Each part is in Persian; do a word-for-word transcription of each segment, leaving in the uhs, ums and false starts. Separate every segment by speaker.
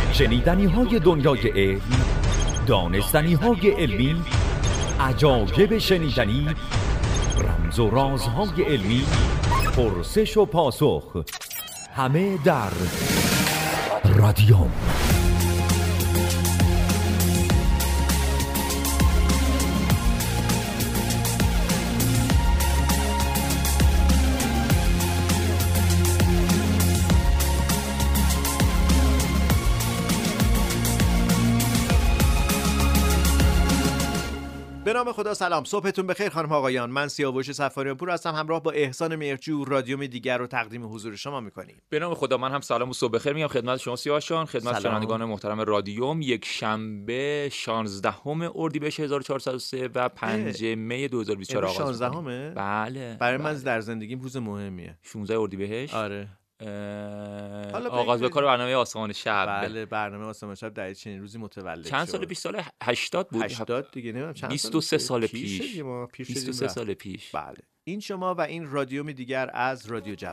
Speaker 1: شنیدنی های دنیای علم، دانستنی های علمی، عجایب شنیدنی، رمز و رازهای علمی، پرسش و پاسخ، همه در رادیوم.
Speaker 2: به نام خدا. سلام، صبحتون بخیر خانم آقایان. من سیاوش صفاریان پور هستم، همراه با احسان مهرجو رادیوم دیگر رو تقدیم حضور شما می‌کنیم.
Speaker 3: به نام خدا. من هم سلام و صبح بخیر میگم خدمت شما سیاوشان، خدمت شنوندگان محترم رادیوم. یک شنبه شانزدهم اردیبهشت هزار و چهارصد و سه و پنج می دو هزار و بیست و چهار آغاز می‌کنیم.
Speaker 2: شانزدهمه؟
Speaker 3: بله.
Speaker 2: برای
Speaker 3: بله.
Speaker 2: من در زندگیم روز مهمیه.
Speaker 3: شانزده اردیبهشت.
Speaker 2: آره.
Speaker 3: آغاز به کار برنامه آسمان شب.
Speaker 2: بله، برنامه آسمان شب در چنین روزی متولد شد.
Speaker 3: چند سال پیش؟ سال هشتاد بود.
Speaker 2: هشتاد دیگه، نمیدونم چند
Speaker 3: بیست و سه سال پیش.
Speaker 2: پیش
Speaker 3: بیست و سه سال پیش.
Speaker 2: بله. این شما و این رادیوم دیگر از رادیو جوان.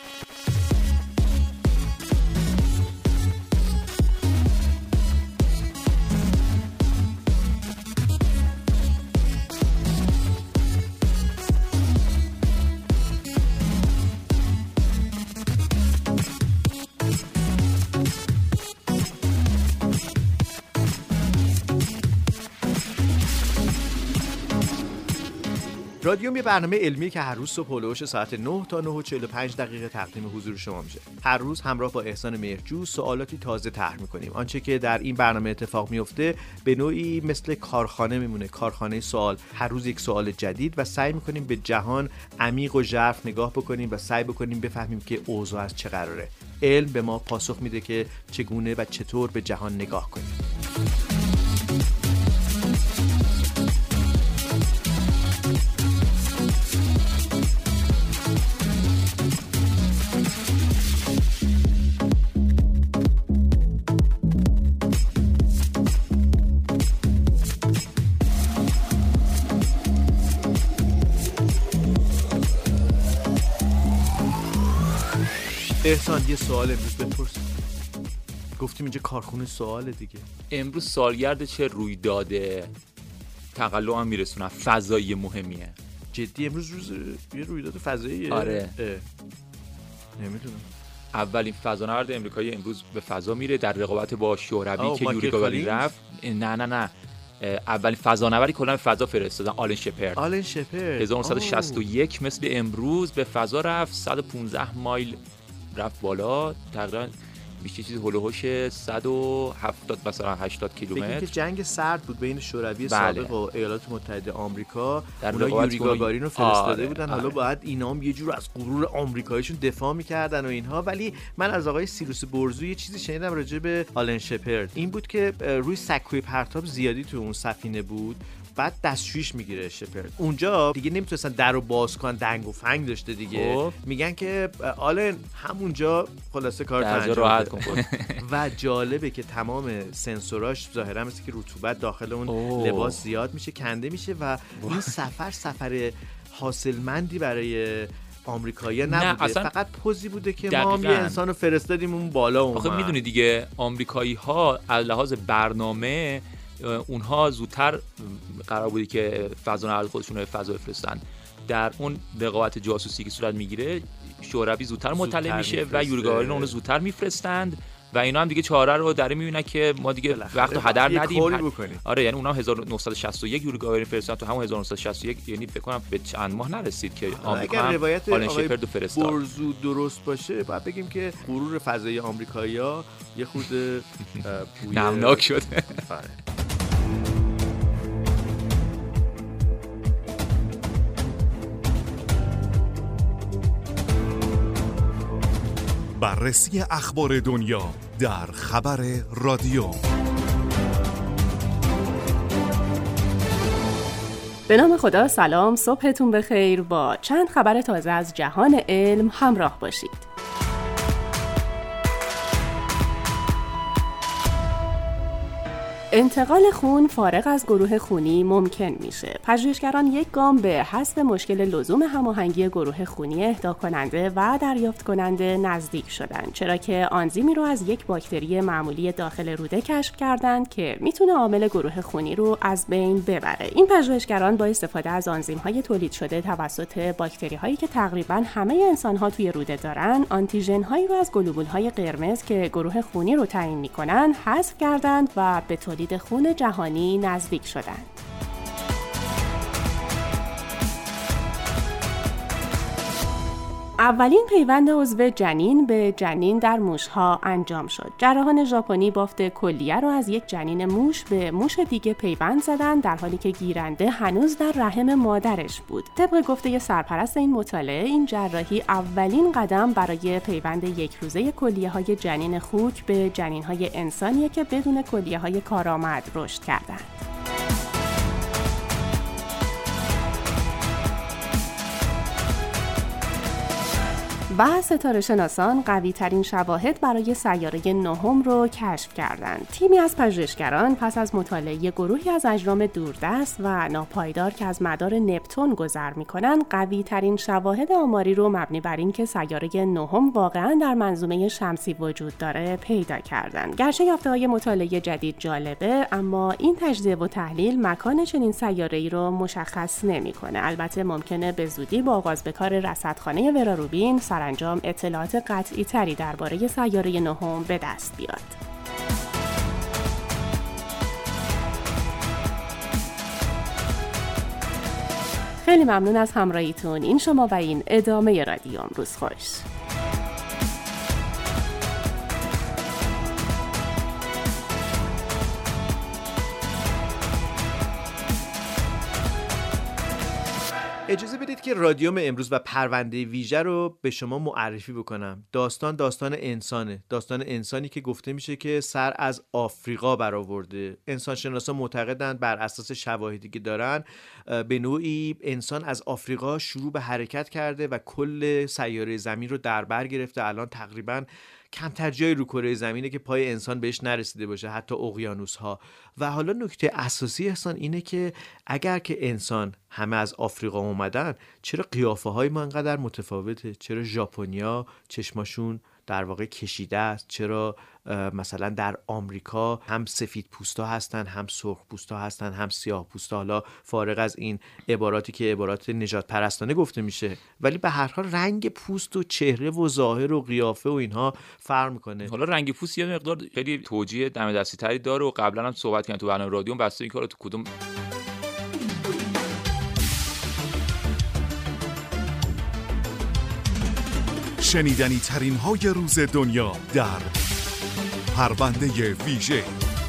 Speaker 2: رادیوم یه برنامه علمی که هر روز صبح هلوش ساعت نه تا نه و چهل و پنج دقیقه تقدیم حضور شما میشه. هر روز همراه با احسان مهرجو سوالاتی تازه طرح میکنیم. آنچه که در این برنامه اتفاق میفته به نوعی مثل کارخانه میمونه، کارخانه سوال. هر روز یک سوال جدید و سعی میکنیم به جهان عمیق و ژرف نگاه بکنیم و سعی بکنیم بفهمیم که اوضاع از چه قراره. علم به ما پاسخ میده که چگونه و چطور به جهان نگاه کنیم. احسان یه سوال امروز بپرس. گفتیم اینجا کارخونه سواله دیگه.
Speaker 3: امروز سالگرد چه رویداد تقلع هم میرسونن فضایی مهمیه؟
Speaker 2: جدی امروز روز یه رویداد فضاییه؟
Speaker 3: آره.
Speaker 2: نمیدونم.
Speaker 3: اولین فضانورد امریکایی امروز به فضا میره در رقابت با شوروی که یوری گاگارین رفت. نه نه نه اولین فضانوردی کلا به فضا فرستادن آلن شپرد.
Speaker 2: آلن شپرد
Speaker 3: هزار و نهصد و شصت و یک مثل امروز به فضا رفت. صد و پانزده مایل رفت بالا، تقریبا بیشتر چیزی هولوهوش صد و هفتاد مثلا هشتاد کیلومتر.
Speaker 2: که جنگ سرد بود بین شوروی
Speaker 3: بله.
Speaker 2: سابق و ایالات متحده آمریکا.
Speaker 3: در
Speaker 2: اونا یوری گاگارین رو فرستاده
Speaker 3: آره.
Speaker 2: بودن.
Speaker 3: آره.
Speaker 2: حالا باید اینا هم یه جور از غرور آمریکاییشون دفاع می‌کردن و اینها. ولی من از آقای سیروس برزو یه چیزی شنیدم راجع به آلن شپرد. این بود که روی سکوی پرتاب زیادی تو اون سفینه بود، بعد دستشویش میگیره شپرد. اونجا دیگه نمیتونستن درو باز کنن، دنگ و فنگ داشته دیگه. خب. میگن که آلن همونجا خلاصه کارت انجام
Speaker 3: راحت کن.
Speaker 2: و جالبه که تمام سنسوراش ظاهرا مثل که رطوبت داخل اون اوه. لباس زیاد میشه، کنده میشه و اوه. این سفر سفر حاصلمندی برای آمریکایی‌ها نبوده، فقط پوزی بوده که دقیقاً. ما هم یه انسانو فرستادیم اون بالا اومد.
Speaker 3: آخه میدونی دیگه آمریکایی‌ها از لحاظ برنامه اونها زودتر قرار بودی که فضانورد خودشون رو فضا بفرستن. در اون رقابت جاسوسی که صورت میگیره شوروی زودتر مطلع میشه و یوری گاگارین اون رو زودتر میفرستند و اینا هم دیگه چاره رو داره میبینن که ما دیگه وقت رو هدر ندیم. آره یعنی اونها هزار و نهصد و شصت و یک یوری گاگارین فرستادن، تو همون هزار و نهصد و شصت و یک یعنی فکر کنم به چند ماه نرسید که آمریکا
Speaker 2: اگر روایت
Speaker 3: آلن شپرد رو فرستاد.
Speaker 2: برزو درست باشه بعد بگیم که غرور فضایی آمریکایی‌ها یه خورده
Speaker 3: نمناک شده.
Speaker 4: بررسی اخبار دنیا در خبر رادیو.
Speaker 5: به نام خدا. سلام، صبحتون بخیر. با چند خبر تازه از جهان علم همراه باشید. انتقال خون فارغ از گروه خونی ممکن میشه. پژوهشگران یک گام به حذف مشکل لزوم هماهنگی گروه خونی اهدا کننده و دریافت کننده نزدیک شدن، چرا که آنزیمی رو از یک باکتری معمولی داخل روده کشف کردند که میتونه عامل گروه خونی رو از بین ببره. این پژوهشگران با استفاده از آنزیم‌های تولید شده توسط باکتری‌هایی که تقریباً همه انسان‌ها توی روده دارن، آنتیژن‌هایی رو از گلوبول‌های قرمز که گروه خونی رو تعیین می‌کنن حذف کردند و به تولید خون جهانی نزدیک شدند. اولین پیوند عضو جنین به جنین در موش‌ها انجام شد. جراحان ژاپنی بافت کلیه رو از یک جنین موش به موش دیگه پیوند زدن، در حالی که گیرنده هنوز در رحم مادرش بود. طبق گفته سرپرست این مطالعه، این جراحی اولین قدم برای پیوند یک روزه کلیه‌های جنین خوک به جنین‌های انسانیه که بدون کلیه‌های کارآمد رشد کردند. و ستاره شناسان قوی ترین شواهد برای سیاره نهم رو کشف کردند. تیمی از پژوهشگران پس از مطالعه گروهی از اجرام دوردست و ناپایدار که از مدار نپتون گذر می‌کنند، قوی ترین شواهد آماری رو مبنی بر اینکه سیاره نهم واقعاً در منظومه شمسی وجود داره پیدا کردند. گرچه یافته‌های مطالعه جدید جالبه، اما این تجزیه و تحلیل مکان چنین سیاره‌ای رو مشخص نمی‌کنه. البته ممکنه به زودی با آغاز به کار رصدخانه وراروبین انجام اطلاعات قطعی تری درباره سیاره نهم به دست بیاد. خیلی ممنون از همراهیتون. این شما و این ادامه رادیو. روز خوش.
Speaker 2: اجازه بدید که رادیوم امروز و پرونده ویژه رو به شما معرفی بکنم. داستان داستان انسانه. داستان انسانی که گفته میشه که سر از آفریقا برآورده. انسانشناسا معتقدند بر اساس شواهدی که دارن به نوعی انسان از آفریقا شروع به حرکت کرده و کل سیاره زمین رو در بر گرفته. الان تقریباً کمتر جایی رو کره زمینه که پای انسان بهش نرسیده باشه، حتی اقیانوس‌ها. و حالا نکته اساسی احسان اینه که اگر که انسان همه از آفریقا اومدن، چرا قیافه‌های ما انقدر متفاوته؟ چرا ژاپنیا چشماشون در واقع کشیده است؟ چرا مثلا در آمریکا هم سفید پوستا هستن، هم سرخ پوستا هستن، هم سیاه پوستا؟ حالا فارغ از این عباراتی که عبارات نجات پرستانه گفته میشه، ولی به هر حال رنگ پوست و چهره و ظاهر و قیافه و اینها فرق میکنه.
Speaker 3: حالا رنگ پوست یه مقدار خیلی توجیه دم دستی تری داره و قبلا هم صحبت کردیم تو برنامه رادیو، بسته این کارو تو کدوم
Speaker 4: شنیدنی ترین های روز دنیا در پرونده ویژه.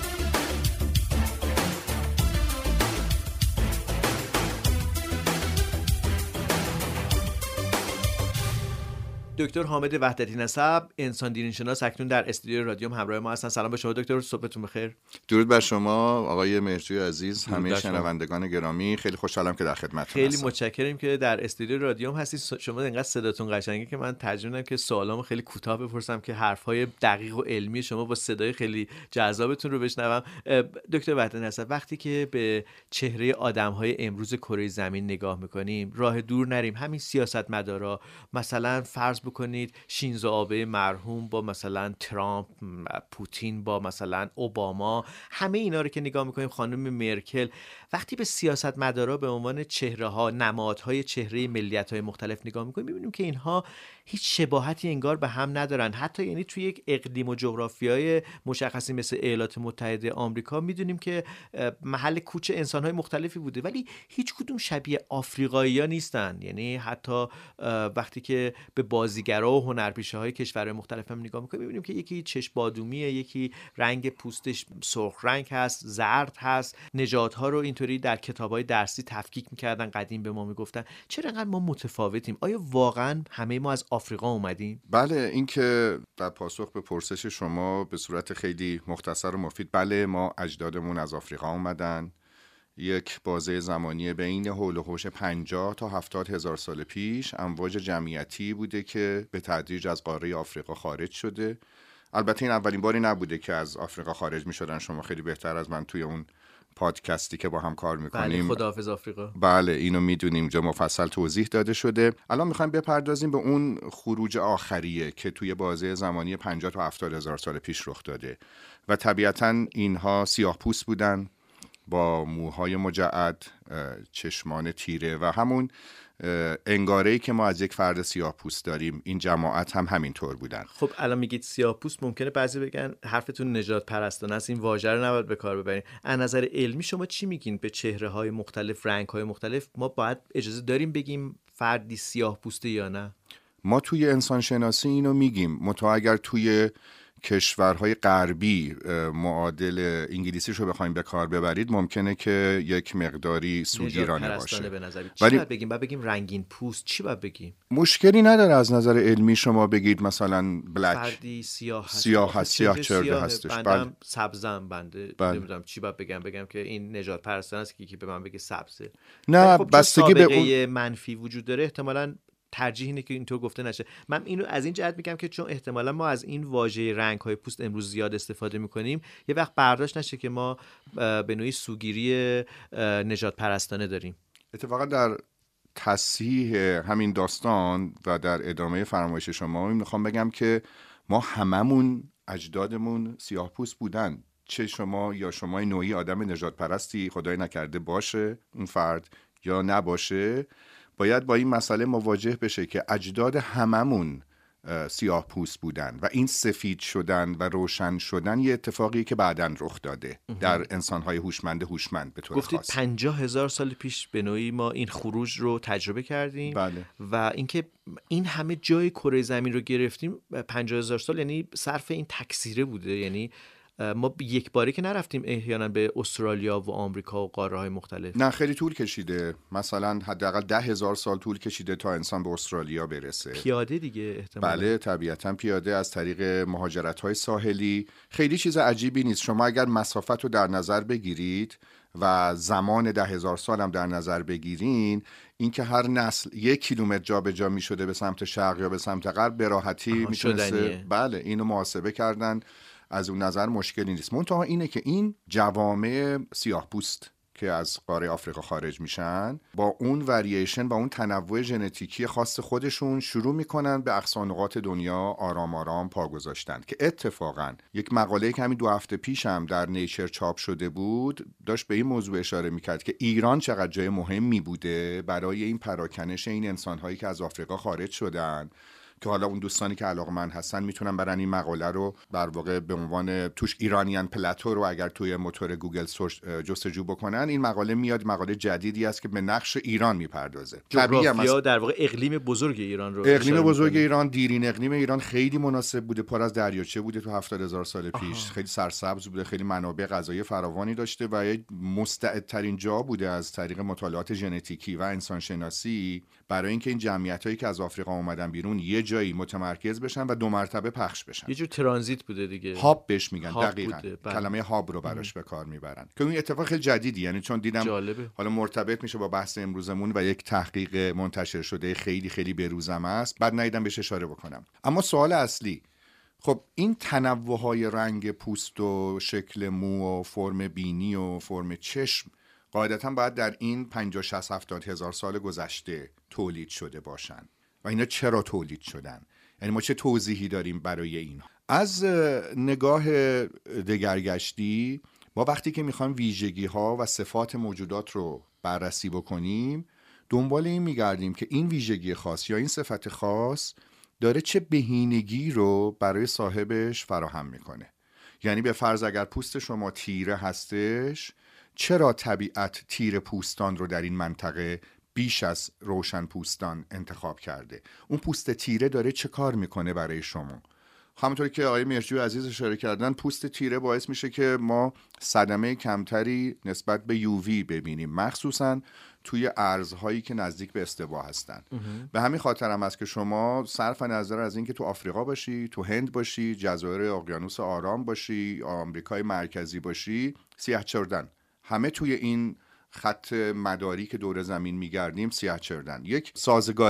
Speaker 2: دکتر حامد وحدتی نسب، انسان دیرین شناس، اکنون در استودیو رادیوم همراه ما هستن. سلام به شما دکتر، صبحتون بخیر.
Speaker 6: درود بر شما آقای مهرجوی عزیز، همه شنوندگان گرامی. خیلی خوشحالم که در خدمتتون
Speaker 2: خیلی
Speaker 6: هستم.
Speaker 2: متشکرم که در استودیو رادیوم هستید. شما انقدر صداتون قشنگه که من ترجیح میدم که سوالامو خیلی کوتاه بپرسم که حرفای دقیق و علمی شما با صدای خیلی جذابتون رو بشنوم. دکتر وحدتی نسب، وقتی که به چهره آدم‌های امروز کره زمین نگاه می‌کنیم، راه دور نریم، همین سیاستمدارا، مثلا فرض بکنید شینزو آبه مرحوم با مثلا ترامپ، پوتین با مثلا اوباما، همه اینا رو که نگاه میکنیم، خانم مرکل، وقتی به سیاستمدارا به عنوان چهره ها، نمادهای چهره ملیت های مختلف نگاه میکنیم، میبینیم که اینها هیچ شباهتی انگار به هم ندارن. حتی یعنی توی یک اقلیم و جغرافیای مشخصی مثل ایالات متحده آمریکا میدونیم که محل کوچ انسانهای مختلفی بوده، ولی هیچ کدوم شبیه آفریقایی‌ها نیستن. یعنی حتی وقتی که به بازیگرا و هنرپیشه‌های کشورهای مختلف هم نگاه می‌کنیم، می‌بینیم که یکی چشم بادومیه، یکی رنگ پوستش سرخ رنگ هست، زرد هست. نژادها رو اینطوری در کتاب‌های درسی تفکیک می‌کردن، قدیم به ما میگفتن. چرا انقدر ما متفاوتیم؟ آیا واقعاً همه ما از آفریقا اومدیم؟
Speaker 6: بله، این که در پاسخ به پرسش شما به صورت خیلی مختصر و مفید، بله ما اجدادمون از آفریقا اومدن. یک بازه زمانی بین حول و حوش پنجاه تا هفتاد هزار سال پیش امواج جمعیتی بوده که به تدریج از قاره آفریقا خارج شده البته این اولین باری نبوده که از آفریقا خارج می‌شدن. شما خیلی بهتر از من توی اون پادکستی که با هم کار میکنیم،
Speaker 2: بله، خداحافظ آفریقا،
Speaker 6: بله اینو میدونیم، جا مفصل توضیح داده شده. الان میخوایم بپردازیم به اون خروج آخریه که توی بازه زمانی پنجاه تا هفتاد هزار سال پیش رخ داده و طبیعتاً اینها سیاه پوست بودن با موهای مجعد، چشمان تیره و همون انگاره‌ای که ما از یک فرد سیاه پوست داریم. این جماعت هم همینطور بودن.
Speaker 2: خب الان میگید سیاه پوست، ممکنه بعضی بگن حرفتون نجات پرستانه است، این واژه رو نباید به کار ببرین. از نظر علمی شما چی میگین به چهره‌های مختلف، رنگ‌های مختلف؟ ما باید اجازه داریم بگیم فردی سیاه پوسته یا نه؟
Speaker 6: ما توی انسان شناسی اینو میگیم، منتها اگر توی کشورهای غربی معادل انگلیسیشو بخوایم به کار ببرید ممکنه که یک مقداری سوگیرانه باشه.
Speaker 2: چی ولی... باید بگیم؟ باید بگیم رنگین پوست؟ چی باید بگیم؟
Speaker 6: مشکلی نداره از نظر علمی شما بگید مثلا بلک،
Speaker 2: فردی سیاه هست،
Speaker 6: سیاه هست، سیاه چرده هستش،
Speaker 2: بندم سبزم، بنده نمیدونم چی باید بگم، بگم که این نجات پرستانه است که کی به من بگه سبزه؟
Speaker 6: نه،
Speaker 2: خب
Speaker 6: بستگی به اون
Speaker 2: منفی وجود داره، احتمالاً ترجیح اینه که اینطور گفته نشه. من اینو از این جهت میگم که چون احتمالا ما از این واژه رنگ‌های پوست امروز زیاد استفاده میکنیم، یه وقت برداشت نشه که ما به نوعی سوگیری نجات پرستانه داریم.
Speaker 6: اتفاقا در تصحیح همین داستان و در ادامه فرمایش شما میخوام بگم که ما هممون اجدادمون سیاه پوست بودن، چه شما یا شما نوعی آدم نجات پرستی خدای نکرده باشه اون فرد یا نباشه، باید با این مسئله مواجه بشه که اجداد هممون سیاه پوست بودن و این سفید شدن و روشن شدن یه اتفاقی که بعداً رخ داده در انسان‌های هوشمند هوشمند به طور
Speaker 2: گفتید
Speaker 6: خاص.
Speaker 2: پنجاه هزار سال پیش به نوعی ما این خروج رو تجربه کردیم.
Speaker 6: بله.
Speaker 2: و اینکه این همه جای کره زمین رو گرفتیم پنجاه هزار سال، یعنی صرف این تکثیره بوده. یعنی ما یک باره که نرفتیم احیانا به استرالیا و آمریکا و قاره‌های مختلف.
Speaker 6: نه، خیلی طول کشیده، مثلا حداقل ده هزار سال طول کشیده تا انسان به استرالیا برسه.
Speaker 2: پیاده دیگه احتمالاً.
Speaker 6: بله طبیعتاً پیاده از طریق مهاجرت‌های ساحلی. خیلی چیز عجیبی نیست. شما اگر مسافت رو در نظر بگیرید و زمان ده هزار سال هم در نظر بگیرین، اینکه هر نسل یک کیلومتر جا به جا می شده به سمت شرق یا به سمت غرب به راحتی میتونسته. بله اینو محاسبه کردن، از اون نظر مشکلی نیست. منتها اینه که این جوامع سیاه پوست که از قاره آفریقا خارج میشن با اون ورییشن، با اون تنوع ژنتیکی خاص خودشون شروع میکنن به اقصا نقاط دنیا آرام آرام پا گذاشتن، که اتفاقا یک مقاله که همین دو هفته پیش هم در نیچر چاپ شده بود داشت به این موضوع اشاره میکرد که ایران چقدر جای مهمی بوده برای این پراکنش این انسانهایی که از آفریقا خارج شدن، که حالا اون دوستانی که علاقه‌مند هستن میتونن برن این مقاله رو در واقع به عنوان توش ایرانیان پلاتو رو اگر توی موتور گوگل سرچ جستجو بکنن، این مقاله میاد. مقاله جدیدی است که به نقش ایران میپردازه.
Speaker 2: جغرافیا در واقع اقلیم بزرگ ایران رو
Speaker 6: اقلیم بزرگ ایران، دیرین اقلیم ایران خیلی مناسب بوده، پر از دریاچه بوده تو هفتاد هزار سال پیش. آها. خیلی سرسبز بوده، خیلی منابع غذایی فراوانی داشته و یک مستعدترین جا بوده از طریق مطالعات ژنتیکی و انسان شناسی برای اینکه این جمعیتایی که از آفریقا اومدن بیرون یه جایی متمرکز بشن و دو مرتبه پخش بشن.
Speaker 2: یه جور ترانزیت بوده دیگه،
Speaker 6: هاب بهش میگن.
Speaker 2: هاب
Speaker 6: دقیقاً
Speaker 2: بوده.
Speaker 6: کلمه هاب رو براش به کار میبرن که این اتفاق خیلی جدیدی، یعنی چون دیدم
Speaker 2: جالبه.
Speaker 6: حالا مرتبط میشه با بحث امروزمون و یک تحقیق منتشر شده خیلی خیلی بروزم است، بعد ندیدم بهش اشاره بکنم. اما سوال اصلی، خب این تنوع‌های رنگ پوست و شکل مو و فرم بینی و فرم چشم قاعدتاً باید در این پنجاه شصت هفتاد هزار سال گذشته تولید شده باشن. و اینا چرا تولید شدن؟ یعنی ما چه توضیحی داریم برای این؟ از نگاه دگرگشتی ما وقتی که میخوایم ویژگی ها و صفات موجودات رو بررسی بکنیم، دنبال این میگردیم که این ویژگی خاص یا این صفت خاص داره چه بهینگی رو برای صاحبش فراهم میکنه. یعنی به فرض اگر پوست شما تیره هستش، چرا طبیعت تیره پوستان رو در این منطقه بیش از روشن پوستان انتخاب کرده؟ اون پوست تیره داره چه کار میکنه برای شما؟ همونطوری که آقای مهرجویی عزیز اشاره کردن، پوست تیره باعث میشه که ما صدمه کمتری نسبت به یووی ببینیم، مخصوصا توی ارزهایی که نزدیک به استوا هستن. به همین خاطر هم است که شما صرف نظر از اینکه تو آفریقا باشی، تو هند باشی، جزایر اقیانوس آرام باشی، آمریکای مرکزی باشی، سیاه چردن همه توی این خط مداری که دور زمین میگردیم سیاه چردن. یک سازگاریه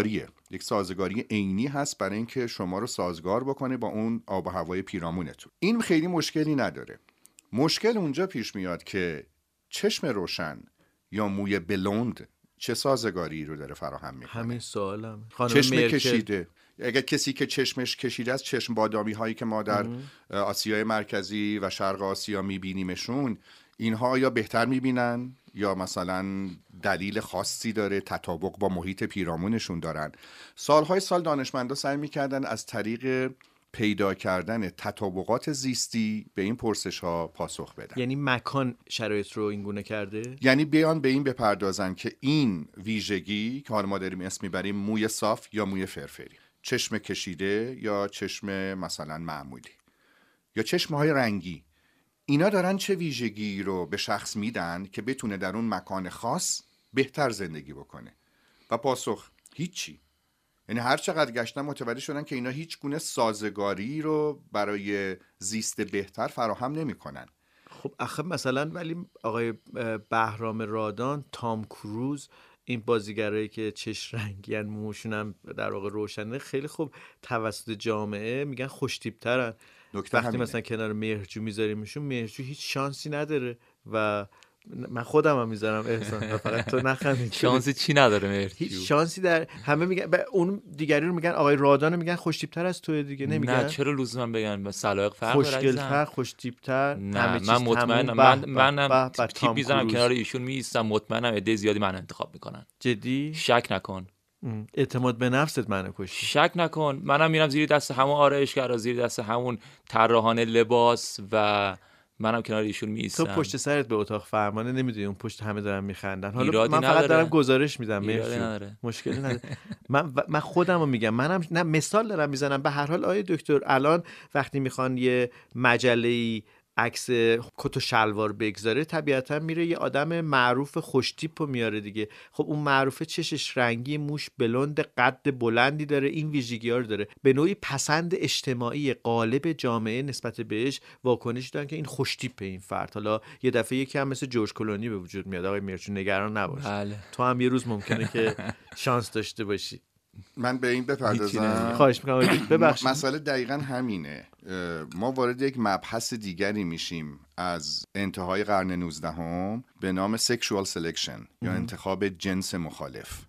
Speaker 6: یک سازگاری عینی هست برای اینکه شما رو سازگار بکنه با اون آب و هوای پیرامونتون. این خیلی مشکلی نداره. مشکل اونجا پیش میاد که چشم روشن یا موی بلوند چه سازگاری رو داره فراهم میکنه.
Speaker 2: همین سوالم.
Speaker 6: چشم
Speaker 2: مرکل.
Speaker 6: کشیده، اگر کسی که چشمش کشیده از چشم بادامی هایی که ما در آسیای مرکزی و شرق آسیا میبینیمشون، اینها یا بهتر میبینن یا مثلا دلیل خاصی داره، تطابق با محیط پیرامونشون دارن. سالهای سال دانشمندا سعی میکردن از طریق پیدا کردن تطابقات زیستی به این پرسش ها پاسخ بدن.
Speaker 2: یعنی مکان شرایط رو اینگونه کرده؟
Speaker 6: یعنی بیان به این بپردازن که این ویژگی که حالا ما داریم اسم میبریم موی صاف یا موی فرفری، چشم کشیده یا چشم مثلا معمولی یا چشمهای رنگی، اینا دارن چه ویژگی رو به شخص میدن که بتونه در اون مکان خاص بهتر زندگی بکنه؟ و پاسخ هیچی. یعنی هر چقدر گشتن متوجه شدن که اینا هیچ گونه سازگاری رو برای زیست بهتر فراهم نمی‌کنن.
Speaker 2: خب آخه مثلا ولی آقای بهرام رادان، تام کروز، این بازیگرایی که چش رنگی ان، موشون هم در واقع روشنه، خیلی خوب توسط جامعه میگن خوش‌تیپ‌ترن. وقتی همینه. مثلا کنار مهرجو میذاریمشون، مهرجو هیچ شانسی نداره و من خودم هم میذارم احسان، فقط تو نخندی.
Speaker 3: شانسی چی نداره مهرجو؟
Speaker 2: هیچ شانسی در همه میگن، اون دیگری رو میگن آقای رادان رو میگن خوش‌تیپ‌تر از توی دیگه، نمیگن؟
Speaker 3: نه چرا لزوما بگن؟ با سلایق فرق داره.
Speaker 2: خوشگل‌تر، خوش‌تیپ‌تر،
Speaker 3: همه چیز. من مطمئنم، من منم تیپ میذارم کنار ایشون میایستم، مطمئنم عده زیادی من انتخاب میکنن.
Speaker 2: جدی؟
Speaker 3: شک نکن.
Speaker 2: اعتماد به نفست منو کشتی.
Speaker 3: شک نکن، منم میرم زیر دست همون آرایشگرا، زیر دست همون طراحان لباس و منم کنار ایشون میایستم.
Speaker 2: تو پشت سرت به اتاق فرمانه نمیدونی اون پشت همه دارن میخندن. حالا من فقط دارم گزارش میدم، مشکلی نداره. من من خودمو میگم، منم نه مثال دارم میزنم. به هر حال آیه دکتر الان وقتی میخوان یه مجله‌ای عکس کت و شلوار بگذاره، طبیعتا میره یه آدم معروف خوشتیپو میاره دیگه. خب اون معروفه چشش رنگی، موش بلند، قد بلندی داره، این ویژگی‌ها رو داره. به نوعی پسند اجتماعی غالب جامعه نسبت بهش واکنش دارن که این خوشتیپه این فرد. حالا یه دفعه یکی هم مثل جورج کلونی به وجود میاد. آقای میرچون نگران نباش. بله. تو هم یه روز ممکنه که شانس داشته باشی.
Speaker 6: من به این بپردازم.
Speaker 2: خواهش میکنم ببخشید.
Speaker 6: مسئله دقیقاً همینه. ما وارد یک مبحث دیگری میشیم از انتهای قرن نوزدهم به نام sexual selection یا انتخاب جنس مخالف.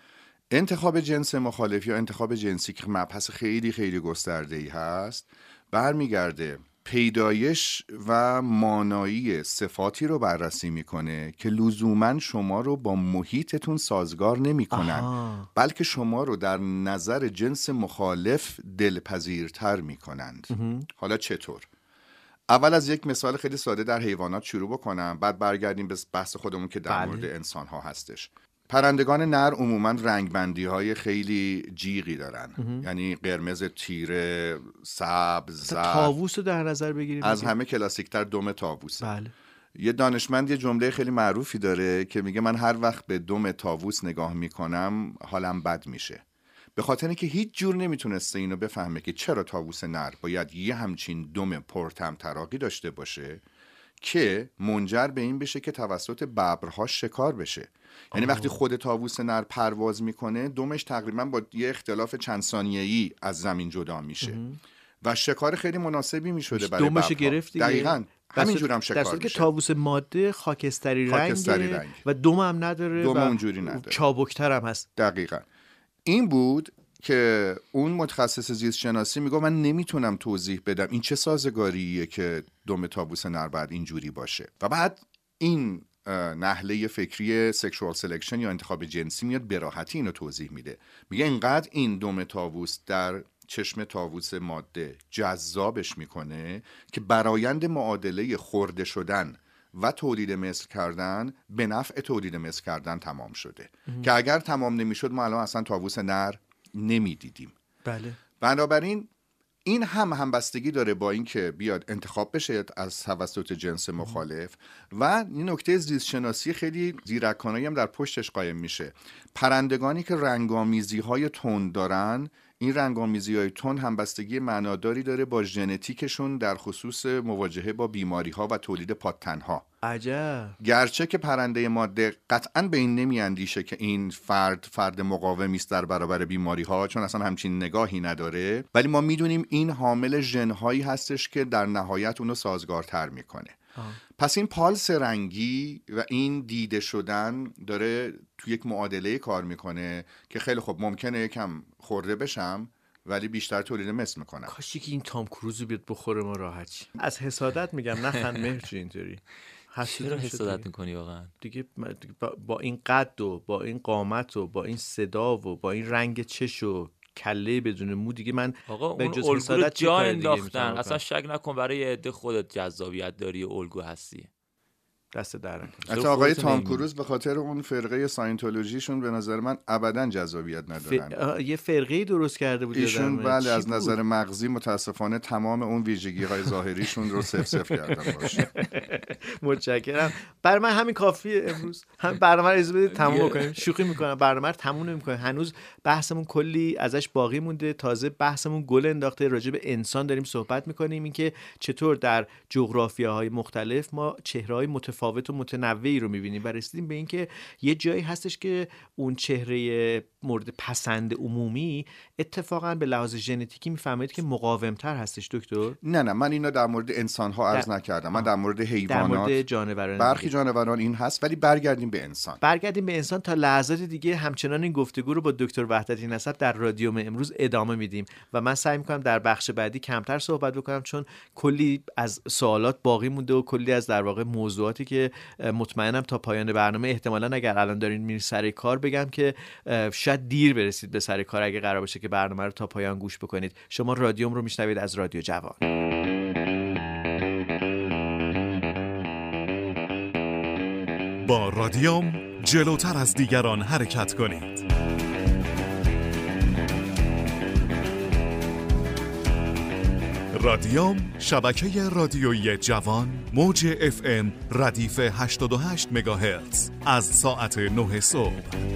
Speaker 6: انتخاب جنس مخالف یا انتخاب جنسی که مبحث خیلی خیلی گسترده‌ای هست، برمیگرده پیدایش و مانایی صفاتی رو بررسی میکنه که لزوماً شما رو با محیطتون سازگار نمیکنن، بلکه شما رو در نظر جنس مخالف دلپذیرتر میکنند. حالا چطور؟ اول از یک مثال خیلی ساده در حیوانات شروع بکنم، بعد برگردیم به بحث خودمون که در مورد انسان ها هستش. پرندگان نر عموما رنگبندی های خیلی جیغی دارن، یعنی قرمز تیره، سبز، زرد.
Speaker 2: طاووس رو در نظر بگیریم
Speaker 6: از همه کلاسیک‌تر دم طاووس.
Speaker 2: بله.
Speaker 6: یه دانشمند یه جمله خیلی معروفی داره که میگه من هر وقت به دم طاووس نگاه میکنم حالم بد میشه، به خاطر اینکه هیچ جور نمیتونسته اینو بفهمه که چرا طاووس نر باید یه همچین دم پرطمطراقی داشته باشه که منجر به این بشه که توسط ببرها شکار بشه. یعنی وقتی خود طاووس نر پرواز میکنه، دمش تقریبا با یه اختلاف چند ثانیه‌ای از زمین جدا میشه و شکار خیلی مناسبی میشده برای
Speaker 2: دمش گرفت دیگه.
Speaker 6: دقیقاً همینجور هم شکار میشه.
Speaker 2: در که طاووس ماده خاکستری رنگه رنگ. و دم هم نداره
Speaker 6: دم
Speaker 2: و
Speaker 6: اونجوری نداره،
Speaker 2: چابکتر هم هست.
Speaker 6: دقیقاً این بود که اون متخصص زیست شناسی میگه من نمیتونم توضیح بدم این چه سازگاریه که دم طاووس نر باید اینجوری باشه. و بعد این نحله فکری sexual selection یا انتخاب جنسی میاد به راحتی اینو توضیح میده. میگه اینقدر این دم طاووس در چشم طاووس ماده جذابش میکنه که برایند معادله خورده شدن و تولید مثل کردن به نفع تولید مثل کردن تمام شده که اگر تمام نمیشد ما الان اصلا طاووس نر نمیدیدیم.
Speaker 2: بله.
Speaker 6: بنابراین این هم همبستگی داره با این که بیاد انتخاب بشه از توسط جنس مخالف و این نکته زیست شناسی خیلی زیرکانه‌ای هم در پشتش قایم میشه. پرندگانی که رنگامیزی های تند دارن، این رنگامیزی‌های تند همبستگی معناداری داره با ژنتیکشون در خصوص مواجهه با بیماری‌ها و تولید پادتن‌ها.
Speaker 2: عجب.
Speaker 6: گرچه که پرنده ماده قطعاً به این نمی‌اندیشه که این فرد فرد مقاومی است در برابر بیماری‌ها، چون اصلا همچین نگاهی نداره، ولی ما می‌دونیم این حامل ژن‌هایی هستش که در نهایت اونو سازگارتر می‌کنه. آه. پس این پالس رنگی و این دیده شدن داره تو یک معادله کار میکنه که خیلی خب ممکنه یکم خورده بشم ولی بیشتر تولید مثل میکنم.
Speaker 2: کاشی که این تام کروزو بیاد بخوره ما راحت شیم. از حسادت میگم، نخند مهرجو اینطوری.
Speaker 3: چرا حسادت میکنی واقعا؟
Speaker 2: دیگه با این قد و با این قامت و با این صدا و با این رنگ چش و کله بدون مو دیگه من
Speaker 3: آقا به جز حسادت جا انداختن. اصلا شک نکن برای عده خودت جذابیت داری و الگو هستی.
Speaker 2: دست در نکنه.
Speaker 6: حتی آقای تام کروز به خاطر اون فرقه ساینتولوژیشون به نظر من ابداً جذابیت ندارن.
Speaker 2: ف... یه فرقه‌ای درست کرده بود
Speaker 6: ایشون بله از نظر مغزی متاسفانه تمام اون ویژگی‌های ظاهریشون رو صفر صفر کردن باشه.
Speaker 2: متشکرم. برای من همین کافیه امروز. هم برنامه رو اجازه بدید تموم کنیم. شوخی می‌کنم، برنامه رو تموم نمی‌کنیم. هنوز بحثمون کلی ازش باقی مونده. تازه بحثمون گل انداخته، راجع به انسان داریم صحبت می‌کنیم، اینکه چطور در جغرافیاهای مختلف ما چهره‌های متفاوت متفاوت و متنوعی رو می‌بینیم و رسیدیم به این که یه جایی هستش که اون چهره مورد پسند عمومی اتفاقا به لحاظ ژنتیکی میفهمید که مقاوم‌تر هستش دکتر.
Speaker 6: نه نه من اینا در مورد انسان‌ها عرض نکردم، من در مورد حیوانات،
Speaker 2: در مورد جانوران،
Speaker 6: برخی جانوران این هست، ولی برگردیم به انسان.
Speaker 2: برگردیم به انسان. تا لحظات دیگه همچنان این گفتگو رو با دکتر وحدتی نسب در رادیوم امروز ادامه میدیم و من سعی می‌کنم در بخش بعدی کمتر صحبت بکنم چون کلی از سوالات باقی مونده و کلی از در واقع موضوعاتی که مطمئنم تا پایان برنامه احتمالاً اگر الان دارین میرین سر کار بگم که شاید دیر برسید به سر کار اگه قرار باشه که برنامه رو تا پایان گوش بکنید. شما رادیوم رو میشنوید از رادیو جوان.
Speaker 4: با رادیوم جلوتر از دیگران حرکت کنید. رادیوم شبکه رادیویی جوان، موج اف ام ردیف هشتاد و هشت مگاهرتز از ساعت نه صبح.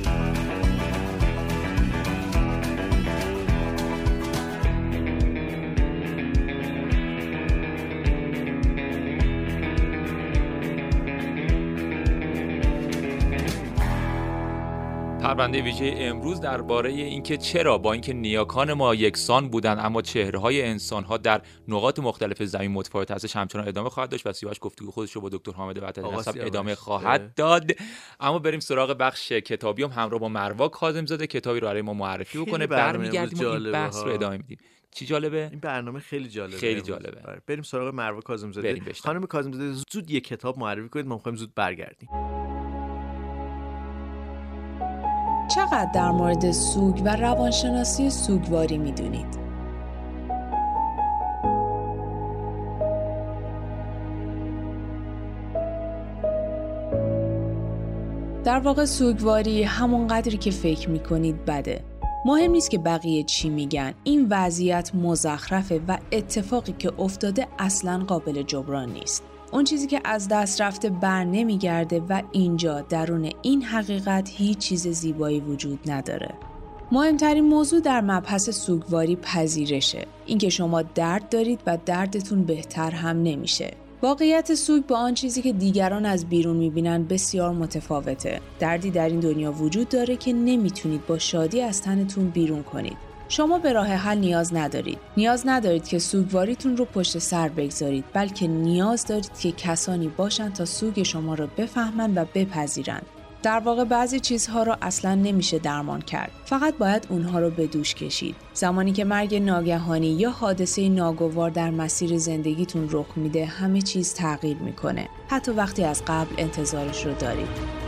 Speaker 3: پرونده ویژه امروز درباره اینکه چرا با اینکه نیاکان ما یکسان بودند اما چهره‌های انسان‌ها در نقاط مختلف زمین متفاوت هستش همچنان ادامه خواهد داشت و سیاوش گفتگو خودش رو با دکتر حامد وحدتی نسب ادامه خواهد داد. اما بریم سراغ بخش کتابی هم همراه با مروه کاظم‌زاده کتابی رو برای ما معرفی بکنه، برمیگردیم و این بحث رو ادامه میدیم. چی جالبه؟
Speaker 2: این برنامه خیلی جالبه.
Speaker 3: خیلی جالبه.
Speaker 2: بریم سراغ مروه کاظم‌زاده. خانم کاظم‌زاده زود یک کتاب معرفی کنید، ما می‌خوایم زود برگردیم.
Speaker 7: چقدر در مورد سوگ و روانشناسی سوگواری میدونید؟ در واقع سوگواری همون قدری که فکر میکنید بده. مهم نیست که بقیه چی میگن، این وضعیت مزخرفه و اتفاقی که افتاده اصلاً قابل جبران نیست. اون چیزی که از دست رفته بر نمیگرده و اینجا درون این حقیقت هیچ چیز زیبایی وجود نداره. مهمترین موضوع در مبحث سوگواری پذیرشه. اینکه شما درد دارید و دردتون بهتر هم نمیشه. واقعیت سوگ با آن چیزی که دیگران از بیرون میبینن بسیار متفاوته. دردی در این دنیا وجود داره که نمیتونید با شادی از تنتون بیرون کنید. شما به راه حل نیاز ندارید. نیاز ندارید که سوگواریتون رو پشت سر بگذارید، بلکه نیاز دارید که کسانی باشن تا سوگ شما رو بفهمن و بپذیرن. در واقع بعضی چیزها رو اصلاً نمیشه درمان کرد. فقط باید اونها رو به دوش کشید. زمانی که مرگ ناگهانی یا حادثه ناگوار در مسیر زندگیتون رخ میده، همه چیز تغییر میکنه. حتی وقتی از قبل انتظارش رو دارید.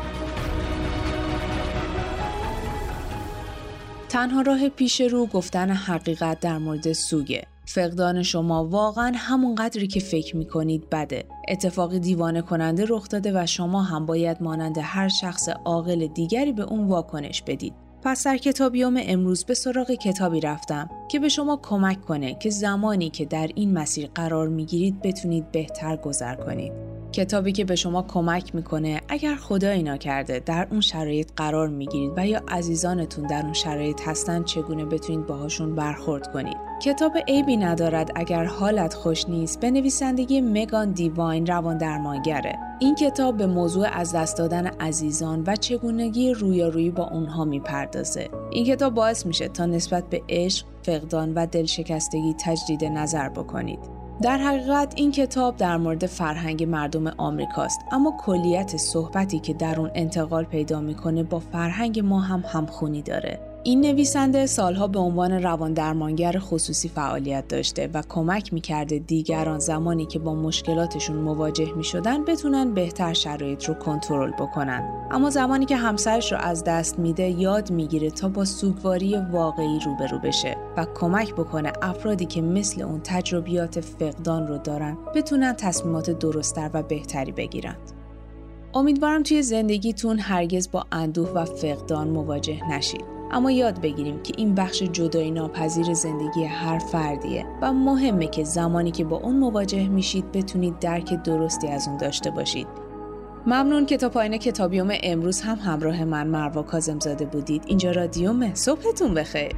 Speaker 7: تنها راه پیش رو گفتن حقیقت در مورد سوگه. فقدان شما واقعا همون قدری که فکر میکنید بده. اتفاقی دیوانه کننده رخ داده و شما هم باید مانند هر شخص عاقل دیگری به اون واکنش بدید. پس در کتابیوم امروز به سراغ کتابی رفتم که به شما کمک کنه که زمانی که در این مسیر قرار میگیرید بتونید بهتر گذر کنید. کتابی که به شما کمک میکنه اگر خدایی نکرده در اون شرایط قرار میگیرید و یا عزیزانتون در اون شرایط هستن چگونه بتونید باهاشون برخورد کنید. کتاب عیبی ندارد اگر حالت خوش نیست، به نویسندگی مگان دیواین روان درمانگره. این کتاب به موضوع از دست دادن عزیزان و چگونگی رویارویی با اونها میپردازه. این کتاب باعث میشه تا نسبت به عشق، فقدان و دلشکستگی تجدید نظر بکنید. در حقیقت این کتاب در مورد فرهنگ مردم آمریکاست، اما کلیت صحبتی که در اون انتقال پیدا میکنه با فرهنگ ما هم همخونی داره. این نویسنده سالها به عنوان رواندرمانگر خصوصی فعالیت داشته و کمک میکرده دیگران زمانی که با مشکلاتشون مواجه میشدن بتونن بهتر شرایط رو کنترل بکنن. اما زمانی که همسرش رو از دست میده یاد میگیره تا با سوگواری واقعی روبرو بشه و کمک بکنه افرادی که مثل اون تجربیات فقدان رو دارن بتونن تصمیمات درست‌تر و بهتری بگیرند. امیدوارم توی زندگیتون هرگز با اندوه و فقدان مواجه نشید. اما یاد بگیریم که این بخش جدایی ناپذیر زندگی هر فردیه و مهمه که زمانی که با اون مواجه میشید بتونید درک درستی از اون داشته باشید. ممنون که تا پایان کتابیوم امروز هم همراه من مروه کاظم‌زاده بودید. اینجا رادیومه. صبحتون بخیر.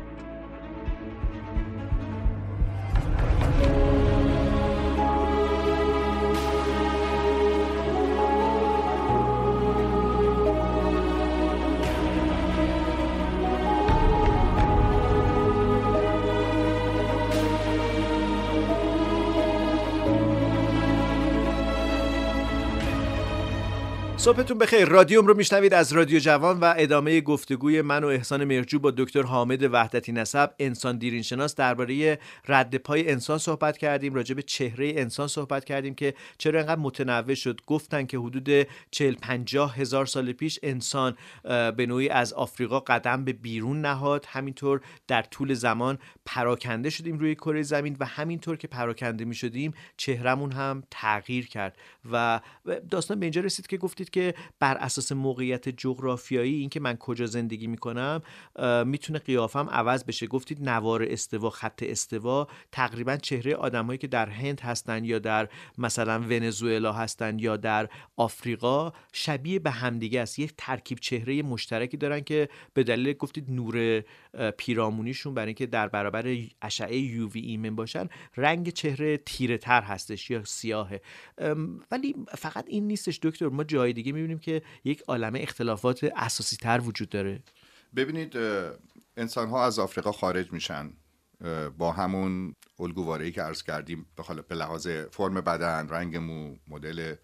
Speaker 2: صبحتون بخیر. رادیوم رو میشنوید از رادیو جوان و ادامه گفتگوی من و احسان مهرجو با دکتر حامد وحدتی نسب، انسان دیرین شناس، درباره رد پای انسان صحبت کردیم. راجع به چهره انسان صحبت کردیم که چرا اینقدر متنوع شد. گفتن که حدود چهل پنجاه هزار سال پیش انسان به نوعی از آفریقا قدم به بیرون نهاد، همینطور در طول زمان پراکنده شدیم روی کره زمین و همینطور که پراکنده میشدیم چهرمون هم تغییر کرد و داستان به اینجا رسید که گفتید که بر اساس موقعیت جغرافیایی، این که من کجا زندگی میکنم میتونه قیافم عوض بشه. گفتید نوار استوا، خط استوا، تقریبا چهره آدمایی که در هند هستن یا در مثلا ونزوئلا هستن یا در آفریقا شبیه به همدیگه است. یک ترکیب چهره مشترکی دارن که به دلیل گفتید نور پیرامونیشون برای اینکه در برابر اشعه یو وی ایمن باشن رنگ چهره تیره تر هستش یا سیاهه. ولی فقط این نیستش دکتر، ما جای دیگه میبینیم که یک عالمه اختلافات اساسی تر وجود داره.
Speaker 6: ببینید انسان ها از آفریقا خارج میشن با همون الگوواره‌ای که عرض کردیم به لحاظ فرم بدن، رنگ مو، مدل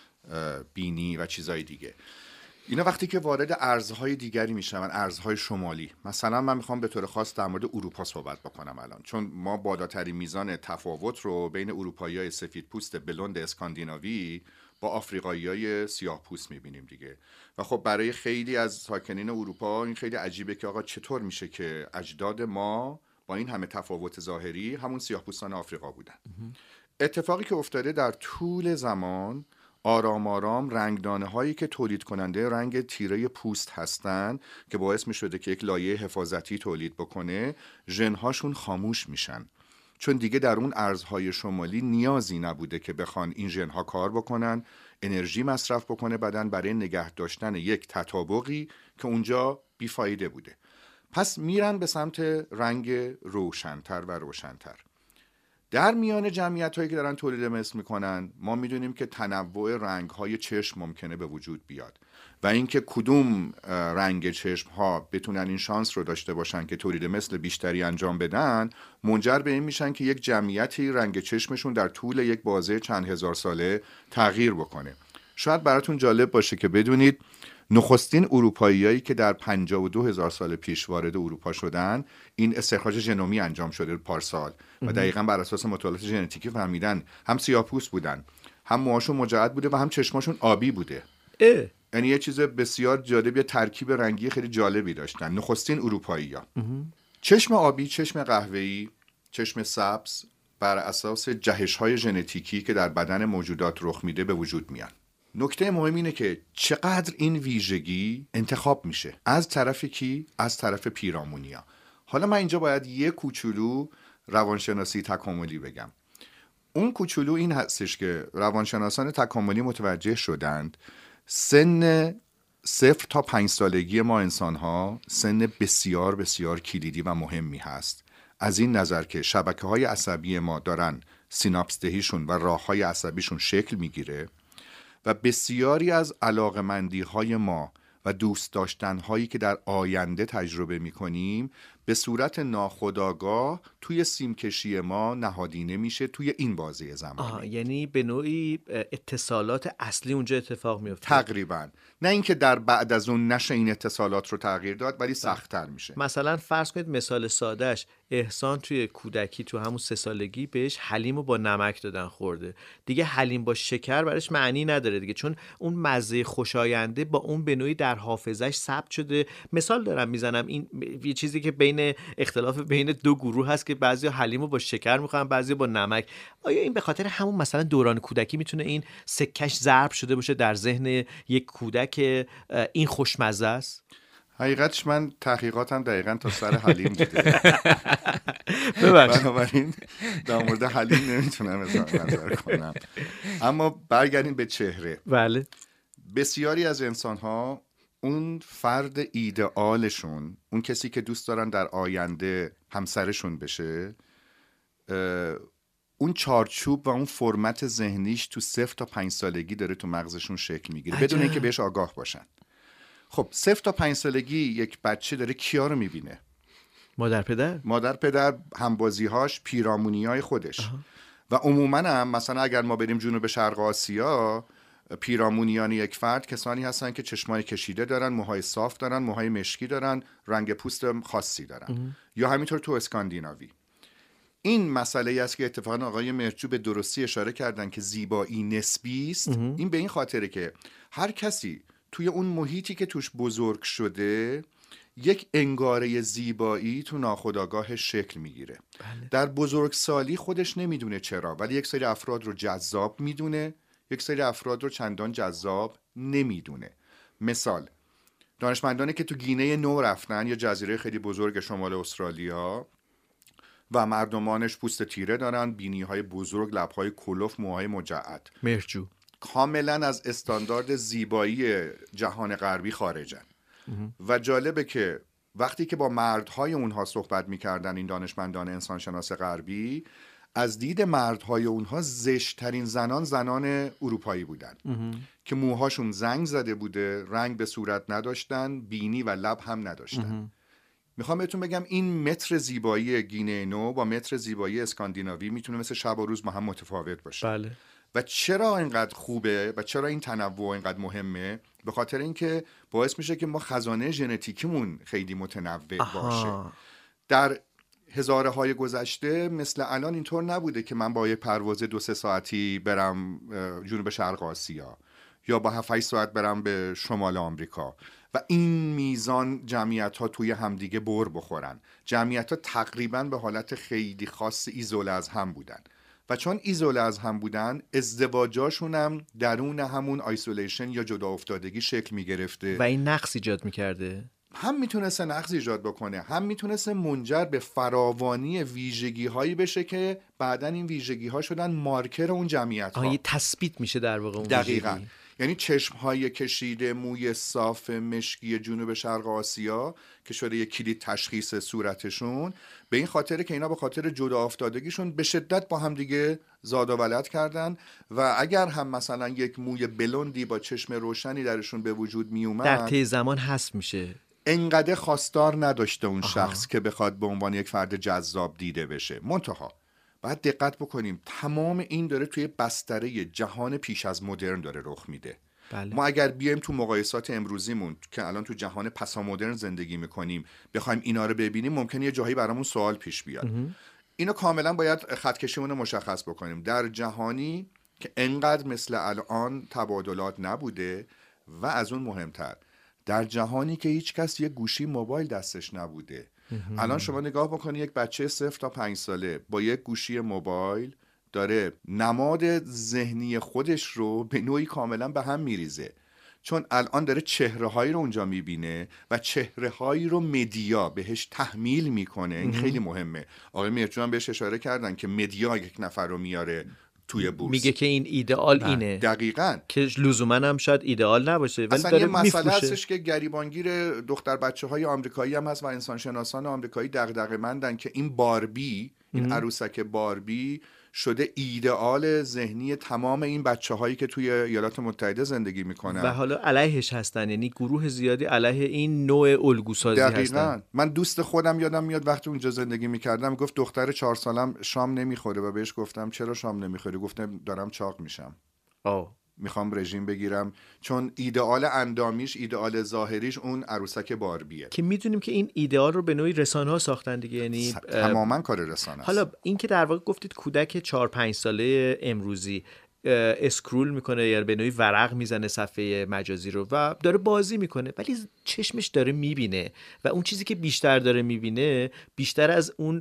Speaker 6: بینی و چیزای دیگه. اینا وقتی که وارد ارزهای دیگری میشن، ارزهای شمالی، مثلا من میخوام به طور خاص در مورد اروپا صحبت بکنم الان، چون ما بالاترین میزان تفاوت رو بین اروپایی‌های سفید پوست بلوند اسکاندیناوی با آفریقایی‌های سیاه پوست می‌بینیم دیگه. و خب برای خیلی از ساکنین اروپا این خیلی عجیبه که آقا چطور میشه که اجداد ما با این همه تفاوت ظاهری همون سیاه‌پوستان آفریقا بودن. اتفاقی که افتاده در طول زمان، آرام آرام رنگدانه هایی که تولید کننده رنگ تیره پوست هستن که باعث می شده که یک لایه حفاظتی تولید بکنه، ژن‌هاشون خاموش میشن، چون دیگه در اون ارزهای شمالی نیازی نبوده که بخوان این ژن‌ها کار بکنن، انرژی مصرف بکنه بدن برای نگه داشتن یک تطابقی که اونجا بیفایده بوده. پس میرن به سمت رنگ روشن‌تر و روشن‌تر. در میان جمعیت هایی که دارن تولید مثل میکنن ما میدونیم که تنوع رنگ های چشم ممکنه به وجود بیاد و اینکه کدوم رنگ چشم ها بتونن این شانس رو داشته باشن که تولید مثل بیشتری انجام بدن، منجر به این میشن که یک جمعیتی رنگ چشمشون در طول یک بازه چند هزار ساله تغییر بکنه. شاید براتون جالب باشه که بدونید نخستین اروپاییایی که در پنجاه و دو هزار سال پیش وارد اروپا شدن، این استخراج ژنومی انجام شده پارسال و دقیقاً بر اساس مطالعات ژنتیکی فهمیدن هم سیاه‌پوست بودن، هم موهاشون مجعد بوده و هم چشماشون آبی بوده. یعنی یه چیز بسیار جالب، یه ترکیب رنگی خیلی جالبی داشتن نخستین اروپایی‌ها. چشم آبی، چشم قهوه‌ای، چشم سبز بر اساس جهش‌های ژنتیکی که در بدن موجودات رخ میده به وجود میان. نکته مهم اینه که چقدر این ویژگی انتخاب میشه از طرف کی؟ از طرف پیرامونیا. حالا من اینجا باید یه کوچولو روانشناسی تکاملی بگم. اون کوچولو این هستش که روانشناسان تکاملی متوجه شدند سن صفر تا پنج سالگی ما انسان ها سن بسیار بسیار کلیدی و مهمی هست، از این نظر که شبکه های عصبی ما دارن سیناپس دهیشون و راه های عصبیشون شکل میگیره و بسیاری از علاقمندی های ما و دوست داشتن هایی که در آینده تجربه میکنیم به صورت ناخودآگاه توی سیمکشی ما نهادینه میشه توی این بازه زمانی.
Speaker 2: آه، یعنی به نوعی اتصالات اصلی اونجا اتفاق میفته.
Speaker 6: تقریبا، نه اینکه در بعد از اون نشه این اتصالات رو تغییر داد، ولی سخت‌تر میشه.
Speaker 2: مثلا فرض کنید مثال سادهش، احسان توی کودکی تو همون سه سالگی بهش حلیم رو با نمک دادن خورده، دیگه حلیم با شکر براش معنی نداره دیگه، چون اون مزه خوشاینده با اون به نوعی در حافظش ثبت شده. مثال دارم میزنم، این یه چیزی که بین اختلاف بین دو گروه هست که بعضیا حلیم رو با شکر میخورن، بعضیا با نمک. آیا این به خاطر همون مثلا دوران کودکی میتونه این سکش ضرب شده باشه در ذهن یک کودک این خوشمزه است؟
Speaker 6: حقیقتش من تحقیقاتم دقیقاً تا سر حلیم بوده. بنابراین در مورد حلیم نمیتونم اظهار نظر کنم. اما برگردیم به چهره.
Speaker 2: بله.
Speaker 6: بسیاری از انسان‌ها اون فرد ایدئالشون، اون کسی که دوست دارن در آینده همسرشون بشه، اون چارچوب و اون فرمت ذهنیش تو صفر تا پنج سالگی داره تو مغزشون شکل میگیره بدون اینکه بهش آگاه باشن. خب صفر تا پنج سالگی یک بچه داره کیا رو میبینه؟
Speaker 2: مادر پدر
Speaker 6: مادر پدر، همبازی‌هاش، پیرامونی‌های خودش. آها. و عموماً هم مثلا اگر ما بریم جنوب شرق آسیا، پیرامونیان یک فرد کسانی هستن که چشمای کشیده دارن، موهای صاف دارن، موهای مشکی دارن، رنگ پوست خاصی دارن. اه. یا همینطور تو اسکاندیناوی. این مسئله است که اتفاقا آقای مهرجو به درستی اشاره کردن که زیبایی نسبی است. این به این خاطره که هر کسی توی اون محیطی که توش بزرگ شده یک انگاره زیبایی تو ناخودآگاهش شکل میگیره. بله. در بزرگسالی خودش نمیدونه چرا، ولی یک سری افراد رو جذاب میدونه، یک سری افراد رو چندان جذاب نمیدونه. مثال، دانشمندانی که تو گینه نو رفتن، یا جزیره خیلی بزرگ شمال استرالیا، و مردمانش پوست تیره دارن، بینی‌های بزرگ، لب‌های کلوف، موهای مجعد،
Speaker 2: مرجو،
Speaker 6: کاملا از استاندارد زیبایی جهان غربی خارجن. و جالبه که وقتی که با مردهای اونها صحبت می‌کردن این دانشمندان انسانشناس غربی، از دید مردهای اونها زشت‌ترین زنان زنان اروپایی بودن که موهاشون زنگ زده بوده، رنگ به صورت نداشتن، بینی و لب هم نداشتن. میخوام بهتون بگم این متر زیبایی گینه نو با متر زیبایی اسکاندیناوی میتونه مثل شب و روز با هم متفاوت باشه.
Speaker 2: بله.
Speaker 6: و چرا اینقدر خوبه و چرا این تنوع اینقدر مهمه؟ به خاطر اینکه باعث میشه که ما خزانه ژنتیکیمون خیلی متنوع باشه. در هزاره های گذشته مثل الان اینطور نبوده که من با یه پرواز دو سه ساعتی برم جنوب شرق آسیا یا با هفت هشت ساعت برم به شمال آمریکا و این میزان جمعیت ها توی همدیگه بر بخورن. جمعیت ها تقریبا به حالت خیلی خاص ایزوله از هم بودن و چون ایزوله از هم بودن، ازدواجاشون هم درون همون آیسولیشن یا جدا افتادگی شکل می گرفته
Speaker 2: و این نقص ایجاد می کرده.
Speaker 6: هم میتونسته نقص ایجاد بکنه، هم میتونسته منجر به فراوانی ویژگی هایی بشه که بعدن این ویژگی ها شدن مارکر اون جمعیت ها.
Speaker 2: آه، یه تثبیت میشه در واقع اون
Speaker 6: دقیقاً
Speaker 2: ویژگی.
Speaker 6: یعنی چشم های کشیده، موی صاف مشکی جنوب شرق آسیا که شده یک کلید تشخیص صورتشون، به این خاطره که اینا به خاطر جدا افتادگیشون به شدت با هم دیگه زاد و ولد کردن و اگر هم مثلا یک موی بلوندی با چشم روشنی درشون به وجود می اومد،
Speaker 2: در طی زمان حذف میشه.
Speaker 6: انقدر خواستار نداشته اون شخص آها. که بخواد به عنوان یک فرد جذاب دیده بشه. منتها باید دقت بکنیم تمام این داره توی بستره جهان پیش از مدرن داره رخ میده.
Speaker 2: بله.
Speaker 6: ما اگر بیایم تو مقایسات امروزیمون که الان تو جهان پسا مدرن زندگی میکنیم بخوایم اینا رو ببینیم، ممکنه یه جایی برامون سوال پیش بیاد. اینو کاملا باید خطکشیمون رو مشخص بکنیم. در جهانی که انقدر مثل الان تبادلات نبوده و از اون مهمتر در جهانی که هیچ کس یه گوشی موبایل دستش نبوده، الان شما نگاه بکنی یک بچه صفر تا پنج ساله با یک گوشی موبایل داره نماد ذهنی خودش رو به نوعی کاملا به هم میریزه، چون الان داره چهره هایی رو اونجا میبینه و چهره هایی رو مدیا بهش تحمیل میکنه. این خیلی مهمه. آقای مهرجو هم بهش اشاره کردن که مدیا یک نفر رو میاره توی بورس.
Speaker 2: میگه که این ایدئال اینه.
Speaker 6: دقیقاً.
Speaker 2: که لزوما هم شاید ایدئال نباشه ولی
Speaker 6: اصلا
Speaker 2: داره
Speaker 6: یه مسئله
Speaker 2: میفروشه.
Speaker 6: هستش که گریبانگیر دختر بچه های آمریکایی هم هست و انسانشناسان آمریکایی دغدغه‌مندن که این باربی، این عروسک باربی شده ایدئال ذهنی تمام این بچه هایی که توی ایالات متحده زندگی میکنن
Speaker 2: و حالا علیهش هستن، یعنی گروه زیادی علیه این نوع الگوسازی هستن.
Speaker 6: من دوست خودم یادم میاد وقتی اونجا زندگی میکردم گفت دختر چهار سالم شام نمیخوره و بهش گفتم چرا شام نمیخوری؟ گفتم دارم چاق میشم،
Speaker 2: آه
Speaker 6: میخوام رژیم بگیرم، چون ایدئال اندامیش، ایدئال ظاهریش اون عروسک باربیه که
Speaker 2: میدونیم که این ایدئال رو به نوعی رسانه‌ها ساختن دیگه، یعنی
Speaker 6: تماما کار رسانه است.
Speaker 2: حالا این که در واقع گفتید کودک چهار پنج ساله امروزی اسکرول میکنه یا به نوعی ورق میزنه صفحه مجازی رو و داره بازی میکنه ولی چشمش داره میبینه و اون چیزی که بیشتر داره میبینه بیشتر از اون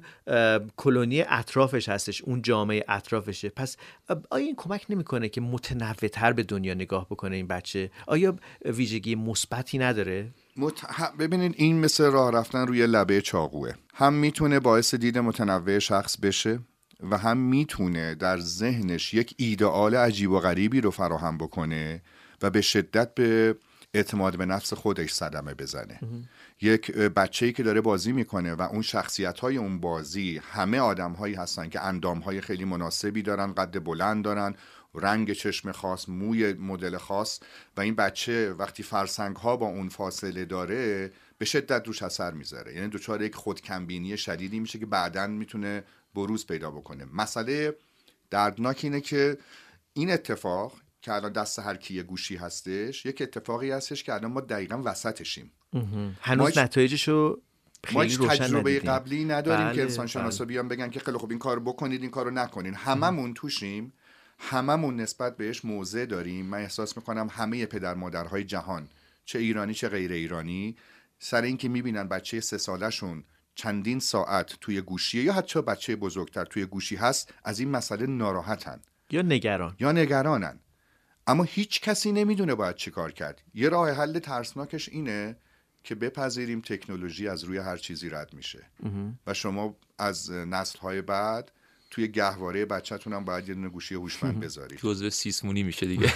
Speaker 2: کلونی اطرافش هستش، اون جامعه اطرافشه. پس آیا این کمک نمیکنه که متنوع‌تر به دنیا نگاه بکنه این بچه؟ آیا ویژگی مثبتی نداره؟
Speaker 6: مت... ببینید این مثل راه رفتن روی لبه چاقوه، هم میتونه باعث دید متنوع شخص بشه و هم میتونه در ذهنش یک ایدئال عجیب و غریبی رو فراهم بکنه و به شدت به اعتماد به نفس خودش صدمه بزنه. یک بچه‌ای که داره بازی میکنه و اون شخصیت‌های اون بازی همه آدم‌هایی هستن که اندام‌های خیلی مناسبی دارن، قد بلند دارن، رنگ چشم خاص، موی مدل خاص و این بچه وقتی فرسنگ‌ها با اون فاصله داره به شدت روش اثر میذاره، یعنی دچار یک خودکمبینی شدیدی میشه که بعداً میتونه بروز پیدا بکنه. مسئله دردناک اینه که این اتفاق که الان دست هر کی گوشی هستش یک اتفاقی هستش که الان ما دقیقاً وسطشیم.
Speaker 2: هنوز نتایجشو خیلی روشن ندیدیم.
Speaker 6: تجربه قبلی نداریم
Speaker 2: بله،
Speaker 6: که انسان شناسا بیان بگن که خیلی خوب این کارو بکنید این کارو نکنین. هممون توشیم، هممون نسبت بهش موضع داریم. من احساس میکنم همه پدر مادرهای جهان، چه ایرانی چه غیر ایرانی، سر این که میبینن بچه سه سالشون چندین ساعت توی گوشیه یا حتی بچه بزرگتر توی گوشی هست، از این مسئله ناراحتن
Speaker 2: یا نگران
Speaker 6: یا نگرانن، اما هیچ کسی نمیدونه باید چی کار کرد. یه راه حل ترسناکش اینه که بپذیریم تکنولوژی از روی هر چیزی رد میشه و شما از نسل‌های بعد توی گهواره بچه‌تون هم باید یه دونه گوشی هوشمند بذارید.
Speaker 3: جزء سیسمونی میشه دیگه.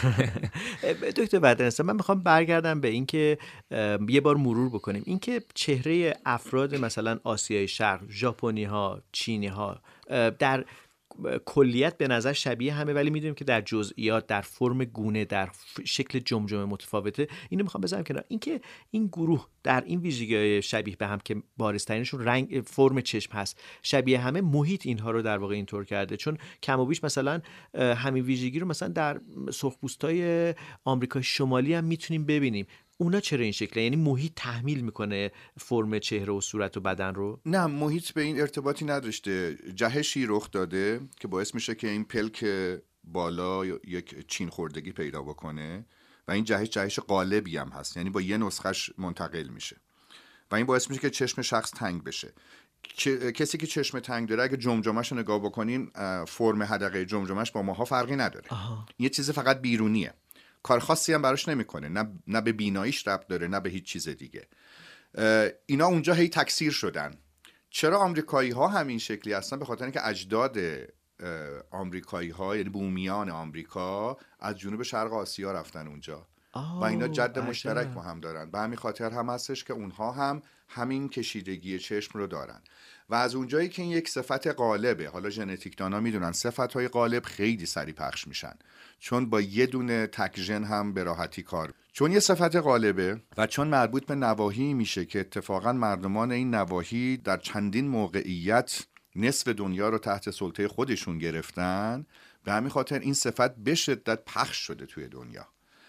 Speaker 2: دکتر بدرنسان، من میخوام برگردم به این که یه بار مرور بکنیم این که چهره افراد مثلا آسیای شرق، ژاپنی ها، چینی ها در کلیت به نظر شبیه همه ولی میدونیم که در جزئیات، در فرم گونه، در شکل جمجمه متفاوته. اینو میخوام بذارم کنار. اینکه این گروه در این ویژگی‌های شبیه به هم که بارزترینشون رنگ فرم چشم هست شبیه همه، محیط اینها رو در واقع اینطور کرده، چون کم و بیش مثلا همین ویژگی رو مثلا در سرخپوستای آمریکای شمالی هم میتونیم ببینیم. اونا چرا این شکله؟ یعنی محیط تحمیل میکنه فرم چهره و صورت و بدن رو؟
Speaker 6: نه، محیط به این ارتباطی نداشته. جهشی رخ داده که باعث میشه که این پلک بالا یک چین خوردگی پیدا بکنه و این جهش جهش قالبی هم هست، یعنی با یه نسخش منتقل میشه و این باعث میشه که چشم شخص تنگ بشه. کسی که چشم تنگ داره اگه جمجمه‌شو نگاه بکنین، فرم حدقه جمجمه‌اش با ماها فرقی نداره. آها. یه چیز فقط بیرونیه، کار خاصی هم براش نمیکنه، نه نه به بیناییش ربط داره نه به هیچ چیز دیگه. اینا اونجا هی تکثیر شدن. چرا آمریکایی ها همین شکلی هستن؟ به خاطر اینکه اجداد آمریکایی ها، یعنی بومیان آمریکا، از جنوب شرق آسیا رفتن اونجا و اینا جد مشترک با هم دارن. به همین خاطر هم هستش که اونها هم همین کشیدگی چشم رو دارن و از اونجایی که این یک صفت غالبه، حالا ژنتیکدانا میدونن صفت‌های غالب خیلی سریع پخش میشن، چون با یه دونه تک ژن هم به راحتی کار، چون یه صفت غالبه و چون مربوط به نواحی میشه که اتفاقا مردمان این نواحی در چندین موقعیت نصف دنیا رو تحت سلطه خودشون گرفتن، به همین خاطر این صفت به شدت پخش شده توی دنیا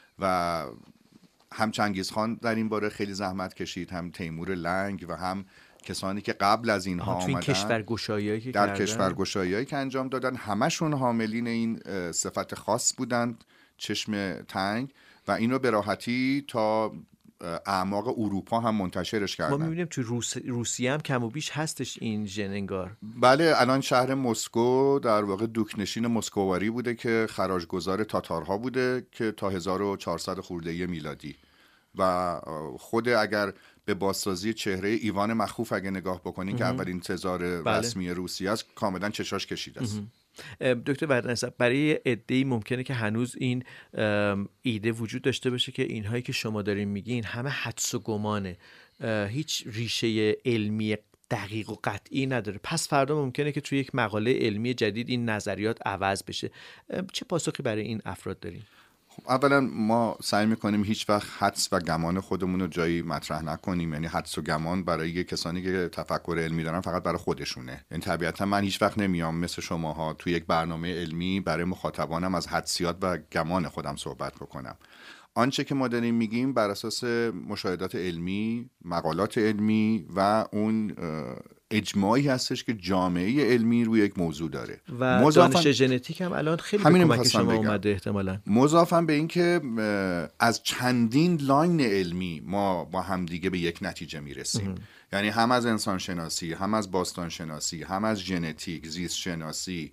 Speaker 6: و هم چنگیز خان در این باره خیلی زحمت کشید، هم تیمور لنگ و هم کسانی که قبل از اینها آمدن
Speaker 2: کشورگشایی‌ای که
Speaker 6: در کشورگشایی‌ای که انجام دادن، همشون حاملین این صفت خاص بودن، چشم تنگ، و اینو به راحتی تا اعماق اروپا هم منتشرش کردن.
Speaker 2: ما می‌بینیم تو روس... روسیه هم کم و بیش هستش این ژن انگار.
Speaker 6: بله، الان شهر مسکو در واقع دوکنشین مسکوواری بوده که خراجگذار تاتارها بوده که تا هزار و چهارصد خورده میلادی و خود اگر به بازسازی چهره ایوان مخوف اگه نگاه بکنین که اولین تزار
Speaker 2: بله.
Speaker 6: رسمی روسیه است، کاملا چشاش کشیده است.
Speaker 2: دکتر وحدت، برای عده‌ای ممکنه که هنوز این ایده وجود داشته باشه که اینهایی که شما دارین میگین همه حدس و گمانه، هیچ ریشه علمی دقیق و قطعی نداره، پس فردا ممکنه که توی یک مقاله علمی جدید این نظریات عوض بشه. چه پاسخی برای این افراد دارین؟
Speaker 6: اولا ما سعی میکنیم هیچ وقت حدس و گمان خودمون رو جایی مطرح نکنیم، یعنی حدس و گمان برای کسانی که تفکر علمی دارن فقط برای خودشونه. یعنی طبیعتا من هیچ وقت نمیام مثل شماها توی یک برنامه علمی برای مخاطبانم از حدسیات و گمان خودم صحبت بکنم. آنچه که ما داریم میگیم بر اساس مشاهدات علمی، مقالات علمی و اون اجماعی هستش که جامعه علمی روی یک موضوع داره
Speaker 2: و دانش ژنتیک هم الان خیلی به کمک شما اومده احتمالاً.
Speaker 6: مضافاً به این که از چندین لاین علمی ما با هم دیگه به یک نتیجه میرسیم، یعنی هم از انسان شناسی، هم از باستان شناسی، هم از ژنتیک، زیست شناسی،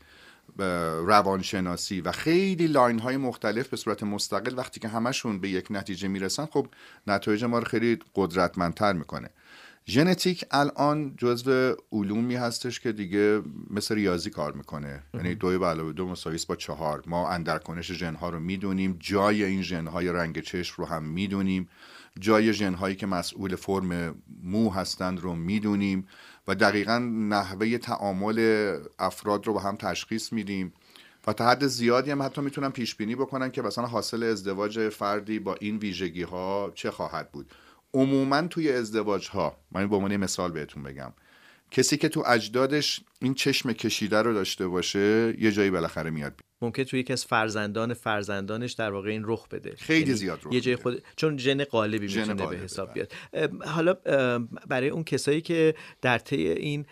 Speaker 6: روانشناسی و خیلی لاین های مختلف به صورت مستقل وقتی که همشون به یک نتیجه میرسن خب نتایج ما رو خیلی قدرتمندتر میکنه. ژنتیک الان جزو علومی هستش که دیگه مثل ریاضی کار میکنه، یعنی دو به علاوه دو مساوی است با چهار. ما اندرکنش ژن ها رو میدونیم، جای این ژن های رنگ چشم رو هم میدونیم، جای ژن هایی که مسئول فرم مو هستند رو میدونیم و دقیقاً نحوه تعامل افراد رو با هم تشخیص میدیم و تا حد زیادی هم حتی میتونن پیش بینی بکنن که مثلا حاصل ازدواج فردی با این ویژگی ها چه خواهد بود. عموماً توی ازدواج ها، من به عنوان مثال بهتون بگم، کسی که تو اجدادش این چشم کشیده رو داشته باشه یه جایی بالاخره میاد،
Speaker 2: ممکن توی یکی از فرزندان فرزندانش در واقع این رخ بده،
Speaker 6: خیلی
Speaker 2: یعنی
Speaker 6: زیاد رخ
Speaker 2: یه جای خود، چون ژن غالبی میتونه به حساب بیاد. حالا برای اون کسایی که در طی این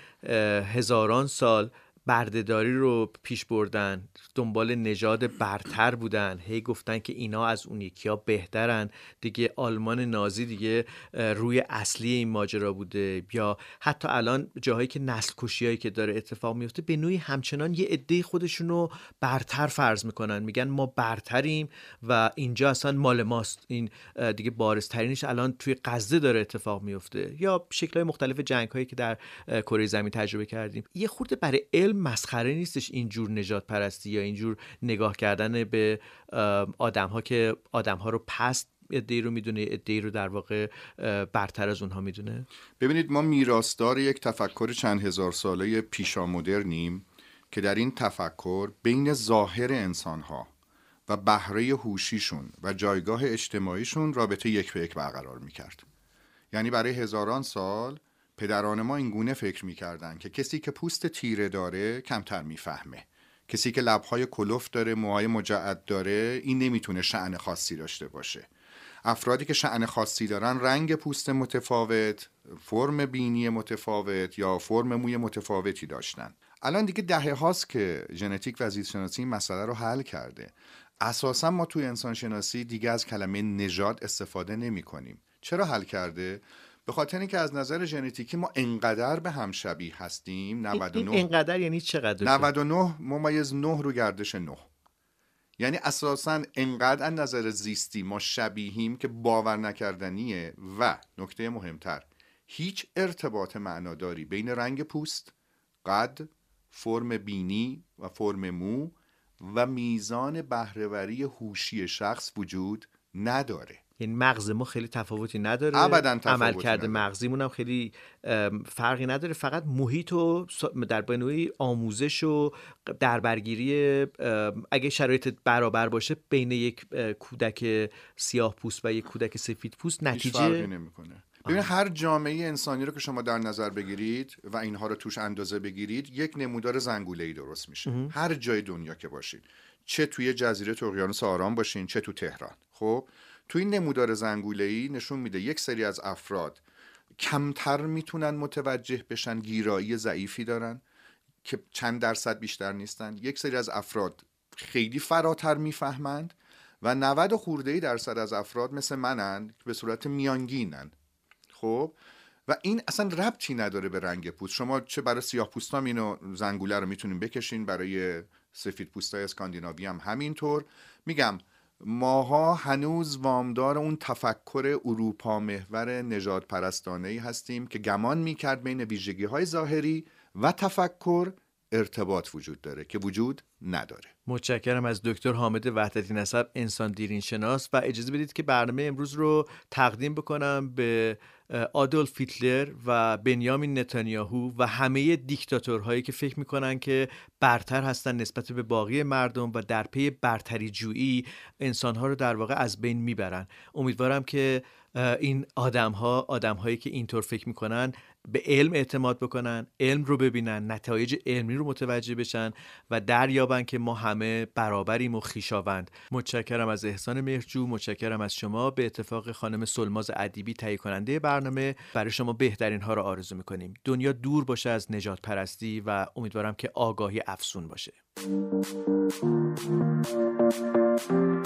Speaker 2: هزاران سال بردهداری رو پیش بردن، دنبال نژاد برتر بودن، هی گفتن که اینا از اون یکی ها بهترن دیگه، آلمان نازی دیگه روی اصلی این ماجرا بوده، یا حتی الان جاهایی که نسل کشی هایی که داره اتفاق میفته به نوعی همچنان یه عده خودشون رو برتر فرض میکنن، میگن ما برتریم و اینجا اصلا مال ماست. این دیگه بارزترینش الان توی غزه داره اتفاق میفته، یا شکل‌های مختلف جنگ هایی که در کره زمین تجربه کردیم. یه خورده برای علم مسخره نیستش اینجور نژاد پرستی یا اینجور نگاه کردن به آدم ها که آدم ها رو پست ادعی رو میدونه، ادعی رو در واقع برتر از اونها میدونه؟
Speaker 6: ببینید، ما میراثدار یک تفکر چند هزار ساله پیشا مدرنیم که در این تفکر بین ظاهر انسان ها و بهره هوشیشون و جایگاه اجتماعیشون رابطه یک به یک برقرار میکرد. یعنی برای هزاران سال پدران ما این گونه فکر میکردن که کسی که پوست تیره داره کمتر میفهمه، کسی که لبهای کلفت داره، موهای مجعد داره، این نمیتونه شأن خاصی داشته باشه. افرادی که شأن خاصی دارن رنگ پوست متفاوت، فرم بینی متفاوت یا فرم موی متفاوتی داشتن. الان دیگه دهه هاست که ژنتیک و زیست شناسی این مسئله رو حل کرده. اساسا ما توی انسان شناسی دیگه از کلمه نژاد استفاده نمی کنیم. چرا حل کرده؟ به خاطر اینکه از نظر ژنتیکی ما انقدر به هم شبیه هستیم. نود و نه
Speaker 2: این انقدر یعنی چقدر؟
Speaker 6: نود و نه ممیز نه رو گردش نه. یعنی اساساً انقدر از نظر زیستی ما شبیهیم که باور نکردنیه. و نکته مهمتر، هیچ ارتباط معناداری بین رنگ پوست، قد، فرم بینی و فرم مو و میزان بهره‌وری هوشی شخص وجود نداره.
Speaker 2: یعنی مغز ما خیلی تفاوتی نداره،
Speaker 6: ابداً تفاوتی
Speaker 2: عمل کرده
Speaker 6: نداره.
Speaker 2: مغزیمون هم خیلی فرقی نداره، فقط محیط و در بینوی آموزش و دربرگیری اگه شرایط برابر باشه بین یک کودک سیاه پوست و یک کودک سفید پوست نتیجه
Speaker 6: فرقی نمیکنه. ببینید، هر جامعه انسانی رو که شما در نظر بگیرید و اینها رو توش اندازه بگیرید، یک نمودار زنگوله‌ای درست میشه. اه. هر جای دنیا که باشید، چه توی جزیره اقیانوس آرام باشین، چه تو تهران. خب تو این نمودار زنگوله‌ای نشون میده یک سری از افراد کمتر میتونن متوجه بشن، گیرایی ضعیفی دارن که چند درصد بیشتر نیستن. یک سری از افراد خیلی فراتر میفهمند و نود و خورده‌ای درصد از افراد مثل منن که به صورت میانگینن. خب و این اصلا ربطی نداره به رنگ پوست. شما چه برای سیاه پوستام اینو زنگوله رو میتونین بکشین، برای سفید پوستای اسکاندیناوی هم همینطور. میگم ماها هنوز وامدار اون تفکر اروپا محور نژاد پرستانه‌ای هستیم که گمان میکرد بین ویژگی‌های ظاهری و تفکر ارتباط وجود داره که وجود نداره.
Speaker 2: متشکرم از دکتر حامد وحدتی نسب، انسان دیرین شناس، و اجازه بدید که برنامه امروز رو تقدیم بکنم به آدولف هیتلر و بنیامین نتانیاهو و همه دیکتاتورهایی که فکر میکنن که برتر هستن نسبت به باقی مردم و در پی برتری جویی انسانها رو در واقع از بین میبرن. امیدوارم که این آدم‌ها آدم‌هایی که اینطور فکر میکنن به علم اعتماد بکنن، علم رو ببینن، نتایج علمی رو متوجه بشن و دریابن که ما همه برابریم و خویشاوند. متشکرم از احسان مهرجو، متشکرم از شما. به اتفاق خانم سلماز ادیبی تهیه کننده برنامه، برای شما بهترین ها رو آرزو میکنیم. دنیا دور باشه از نجات پرستی و امیدوارم که آگاهی افزون باشه.